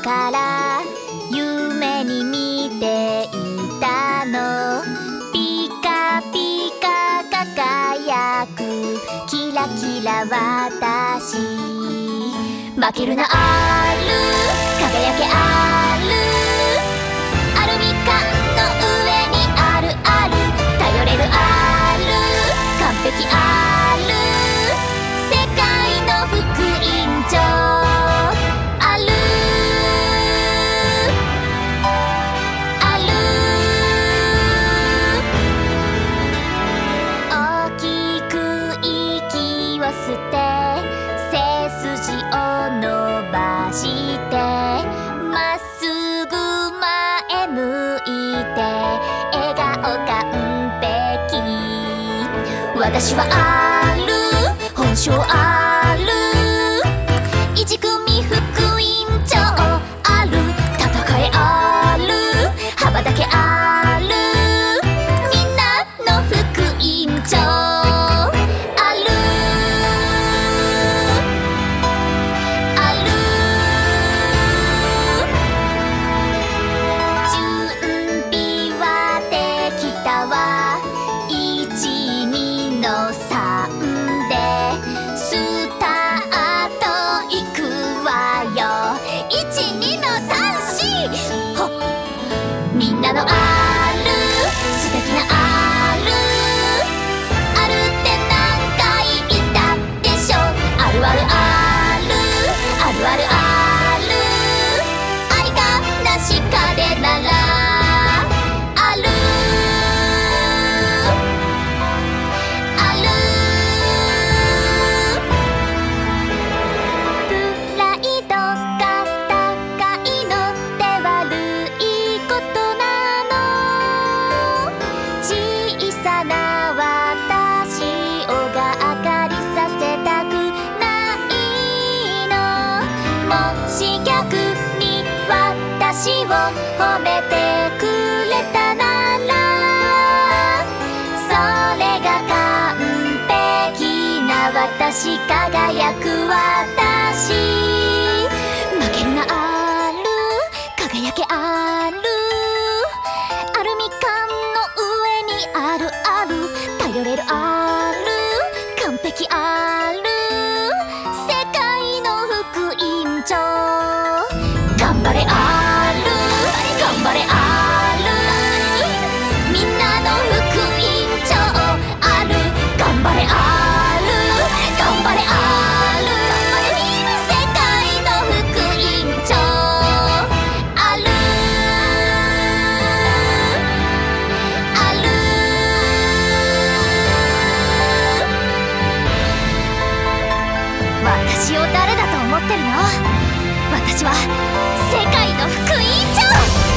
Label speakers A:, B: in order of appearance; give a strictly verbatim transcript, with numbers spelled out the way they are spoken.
A: から夢に見ていたの。ピカピカ輝くキラキラ私、負けるなある輝けある、アルミ缶の上にあるある、頼れるある完璧ある、世界の福音帳あるある、大きく息を吸って背筋を伸ばしてまっすぐ前向いて笑顔完璧、私はある本性ある、一組福音帳ある、戦えある羽ばたけある、みんなの福音帳あるある、準備はできたわ、いちにのさんでスタートいくわよ、いちにのさんし、ほっ、みんなのある素敵なある、あるって何回言ったでしょ、あるあるあるあるあるある、愛がなしかでならあるある、プライドが高いのって悪いことなの、小さな私をがっかりさせたくないの、もし逆に私を褒めてくれたなら、それが完璧な私、輝く私、負けるなある輝けある、アルミ缶の上にあるある、頼れるある完璧ある、世界の福音帳頑張れある頑張れある、みんなの福音帳ある、頑張れある頑張れある、世界の福音帳あるある、私を誰だと思ってるの、私は世界の福音帳。